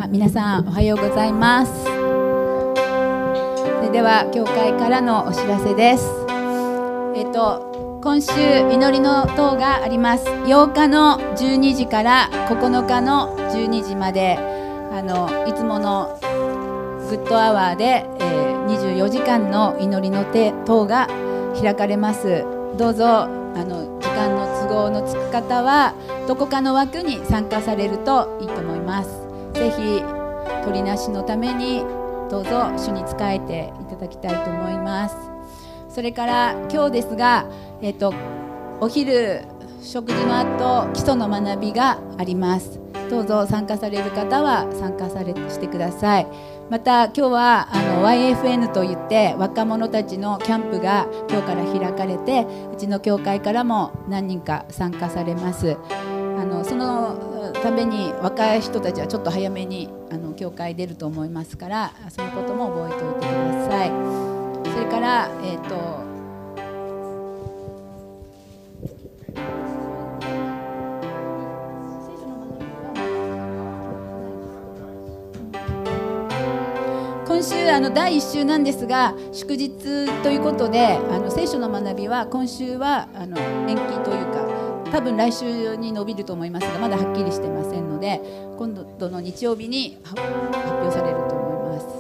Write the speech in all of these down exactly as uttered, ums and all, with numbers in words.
皆さんおはようございます。それでは教会からのお知らせです。えっと今週祈りの塔があります。ようかのじゅうにじからここのかのじゅうにじまで、あのいつものグッドアワーで、えー、にじゅうよじかんの祈りの塔が開かれます。どうぞあの時間の都合のつく方はどこかの枠に参加されるといいと思います。ぜひ取りなしのためにどうぞ主に仕えていただきたいと思います。それから今日ですが、えっと、お昼食事の後基礎の学びがあります。どうぞ参加される方は参加されしてください。また今日はあの ワイエフエヌ といって若者たちのキャンプが今日から開かれて、うちの教会からも何人か参加されます。あのそのために若い人たちはちょっと早めにあの教会出ると思いますから、そのことも覚えておいてください。それから、えーと今週あのだいいっ週なんですが、祝日ということであの聖書の学びは今週はあの延期というか、多分来週に伸びると思いますが、まだはっきりしてませんので、今度の日曜日に発表されると思います。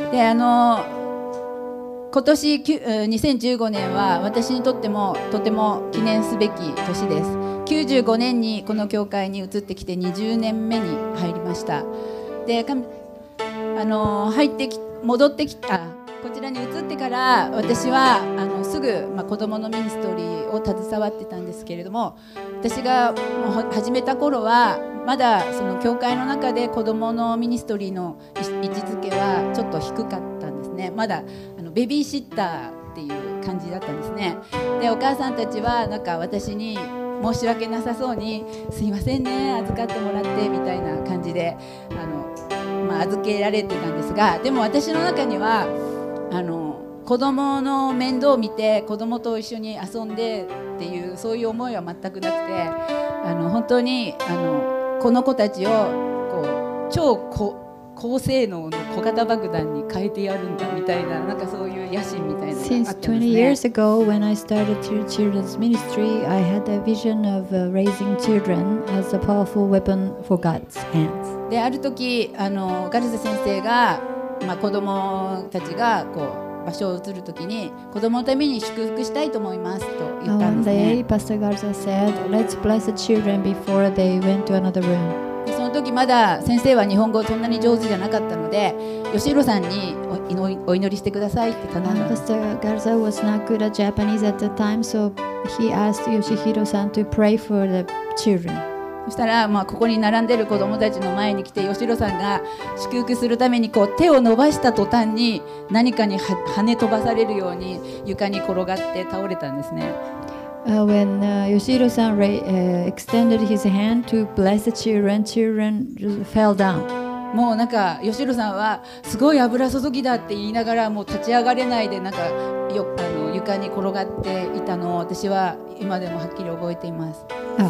であの今年にせんじゅうごねんは私にとってもとても記念すべき年です。きゅうじゅうごねんにこの教会に移ってきてにじゅうねんめに入りました。であの入ってき戻ってきたこちらに移ってから私はあのすぐ、まあ、子どものミニストリーを携わってたんですけれども、私がもう始めた頃はまだその教会の中で子どものミニストリーの位置づけはちょっと低かったんですね。まだあのベビーシッターっていう感じだったんですね。でお母さんたちはなんか私に申し訳なさそうにすいませんね預かってもらってみたいな感じであのまあ、預けられてたんですが、でも私の中にはあの子供の面倒を見て子供と一緒に遊んでっていうそういう思いは全くなくて、あの本当にあのこの子たちをこう超高性能の小型爆弾に変えてやるんだみたいな、なんかそういう野心みたいなのがあったんですね。 Since twenty years ago, when I started children's ministry, I had a vision of raising children as a powerful weapon for God's hands. である時あのガルザ先生が、まあ、子供たちがこう場所を移る時に子供のために祝福したいと思いますと言ったんですね。 One day, Pastor Garza said, "Let's bless the children before they went to another room." でその時まだ先生は日本語そんなに上手じゃなかったので、吉弘さんに お, お祈りしてくださいって頼んだんです。 Pastor Garza was not good at Japanese at the time, so he asked Yoshihiro-san to pray for the children. そしたら、まあ、ここに並んでる子どもたちの前に来て吉弘さんが祝福するためにこう手を伸ばした途端に何かに跳ね飛ばされるように床に転がって倒れたんですね。 Uh, when uh, Yoshihiro-san uh, extended his hand to bless the children, children just fell down. もうなんか吉弘さんはすごい油注ぎだって言いながらもう立ち上がれないでなんかよあの床に転がっていたのを私は今でもはっきり覚えています。 あ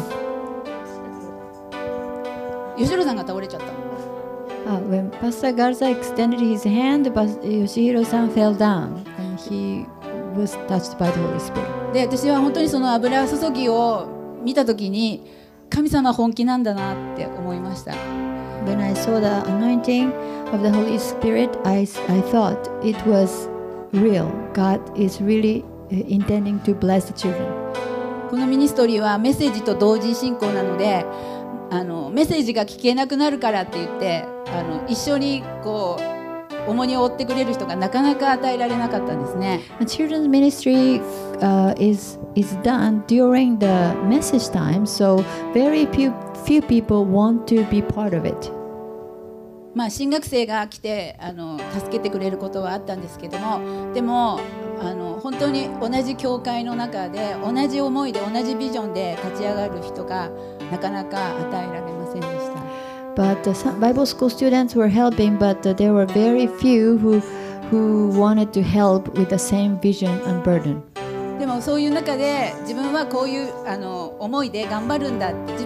吉弘さんが倒れちゃったの。 Uh, when Pastor Garza extended his hand, Yoshihiro-san fell down and he was touched by the Holy Spirit. で私は本当にその油注ぎを見たときに神様本気なんだなって思いました。 When I saw the anointing of the Holy Spirit, I, I thought it was real. God is really intending to bless the children. このミニストリーはメッセージと同時進行なので、あのメッセージが聞けなくなるからって言ってあの一緒にこう重荷を負ってくれる人がなかなか与えられなかったんですね。 The children's ministry uh, is is done during the message time, so very few few people want to be part of it. まあ新学生が来てあの助けてくれることはあったんですけども、でもあの本当に同じ教会の中で同じ思いで同じビジョンで立ち上がる人がなかなか与えられませんでした。 But uh, some Bible school students were helping, but uh, there were very few who who wanted to help with the same vision and burden. でもそういう中で自分はこういうあの思いで頑張るんだって自分で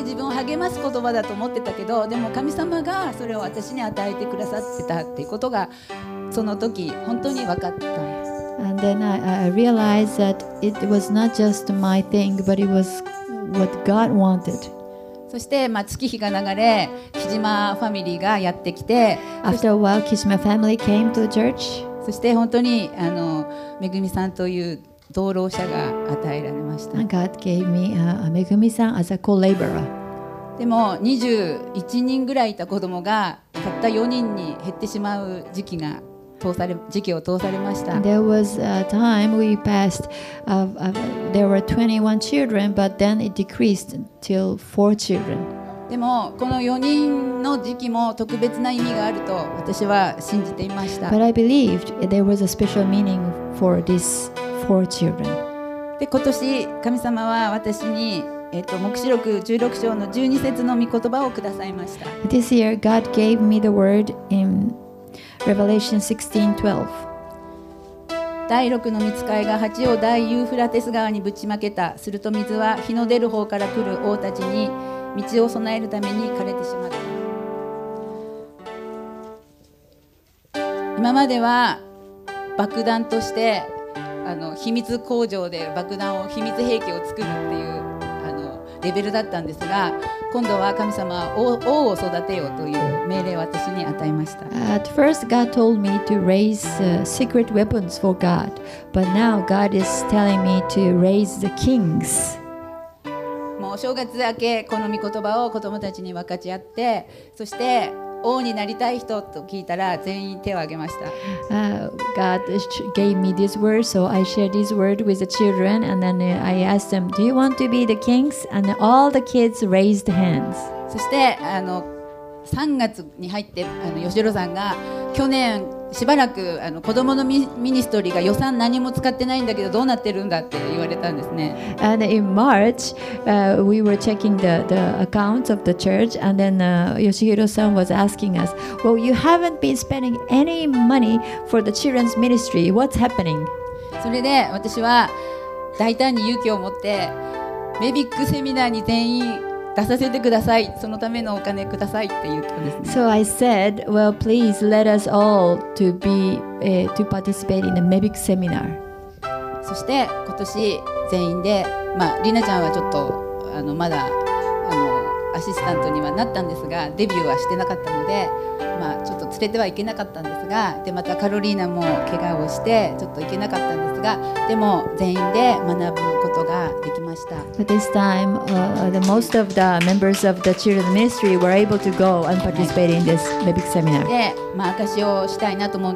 自分を励ます言葉だと思ってたけど、でも神様がそれを私に与えてくださってたっていうことがその時本当に分かった。 And then I, I realized that it was not just my thing, but it was what God wanted. そしてまあ月日が流れ、木島ファミリーがやってきて、 After a while, Kishima family came to the church. そして本当にあのめぐみさんという同労者が与えられました。 And God gave me uh, Megumi-san as a co-laborer. でもにじゅういちにんぐらいいた子供がたったよにんに減ってしまう時期が通され時期を通されました。 There was a time we passed, uh, uh, there were twenty-one children, but then it decreased till four children. でもこのよにんの時期も特別な意味があると私は信じていました。 But I believed there was a special meaning for these four children. で今年神様は私に、えっと、黙示録じゅうろく章のじゅうに節の御言葉をくださいました。 This year, God gave me the word in Revelation sixteen twelve. 第六の御使いが鉢を大ユーフラテス川にぶちまけた。すると水は日の出る方から来る王たちに道を備えるために枯れてしまった。今までは爆弾としてあの秘密工場で爆弾を秘密兵器を作るっていうあのレベルだったんですが、今度は神様は 王, 王を育てようという命令を私に与えました。 At first, God told me to raise uh, secret weapons for God, but now God is telling me to raise the kings. もうお正月明けこの御言葉を子どもたちに分かち合って、そして王になりたい人と聞いたら全員手を挙げました。 Uh, God gave me this word, so I shared this word with the children, and then uh, I asked them, "Do you want to be the kings?" And all the kids raised hands. そしてあのさんがつに入ってあの吉郎さんが去年しばらくあの子どものミニストリーが予算何も使ってないんだけどどうなってるんだって言われたんですね。 And in March, uh, we were checking the, the accounts of the church, and then uh, Yoshihiro-san was asking us, "Well, you haven't been spending any money for the children's ministry. What's happening?" それで私は大胆に勇気を持ってメビックセミナーに全員出させてください、そのためのお金くださいって言ったんですね。 So I said, "Well, please let us all to be uh, to participate in the Mebic seminar." そして今年全員で、まありなちゃんはちょっとあのまだあのアシスタントにはなったんですがデビューはしてなかったので、まあちょっと連れてはいけなかったんですが、でまたカロリーナも怪我をしてちょっと行けなかったんですが、でも全員で学ぶことができました。 But this time, uh, the most of the members of the children's ministry were able to go and participate in this Mebic seminar. で、まあ証しをしたいなと思う